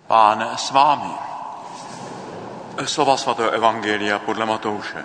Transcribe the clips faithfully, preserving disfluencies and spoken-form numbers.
Pán s vámi. Slova svatého evangelia podle Matouše.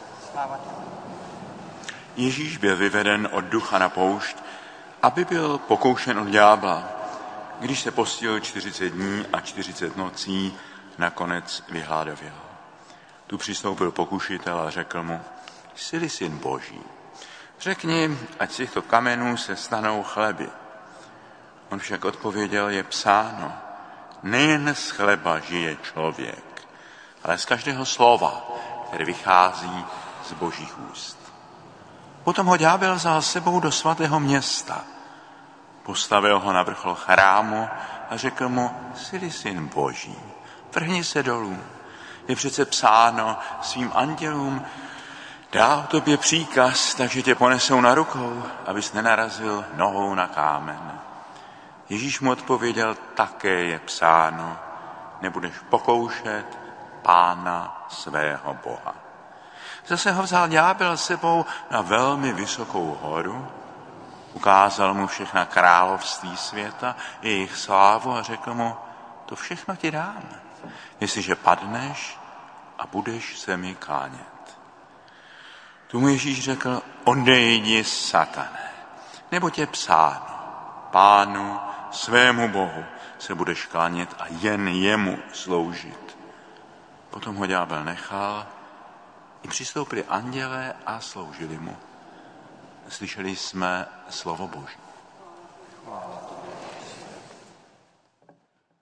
Ježíš byl vyveden od ducha na poušť, aby byl pokoušen od ďábla. Když se postil čtyřicet dní a čtyřicet nocí, nakonec vyhladověl. Tu přistoupil pokušitel a řekl mu: Jsi-li syn Boží, řekni, ať z těchto kamenů se stanou chleby. On však odpověděl: Je psáno, nejen z chleba žije člověk, ale z každého slova, které vychází z Božích úst. Potom ho ďábel vzal sebou do svatého města. Postavil ho na vrchol chrámu a řekl mu: Jsi-li syn Boží, vrhni se dolů. Je přece psáno, svým andělům dá o tobě příkaz, takže tě ponesou na rukou, abys nenarazil nohou na kámen. Ježíš mu odpověděl: Také je psáno, nebudeš pokoušet Pána svého Boha. Zase ho vzal ďábel sebou na velmi vysokou horu, ukázal mu všechna království světa, jejich slávu a řekl mu: To všechno ti dám, jestliže padneš a budeš se mi klánět. Tu mu Ježíš řekl: Odejdi, satane, neboť je psáno, Pánu svému Bohu se budeš klánět a jen jemu sloužit. Potom ho ďábel nechal, i přistoupili andělé a sloužili mu. Slyšeli jsme slovo Boží.